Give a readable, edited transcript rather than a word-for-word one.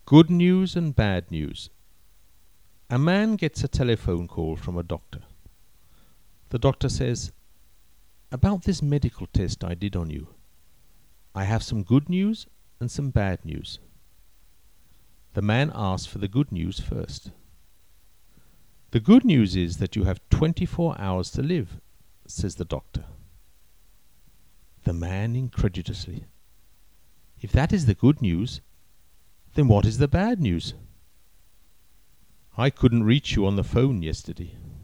Good news and bad news. A man gets a telephone call from a doctor. The doctor says, "About this medical test I did on you, I have some good news and some bad news." The man asks for the good news first. "The good news is that you have 24 hours to live," says the doctor. The man incredulously, "If that is the good news, then what is the bad news?" "I couldn't reach you on the phone yesterday."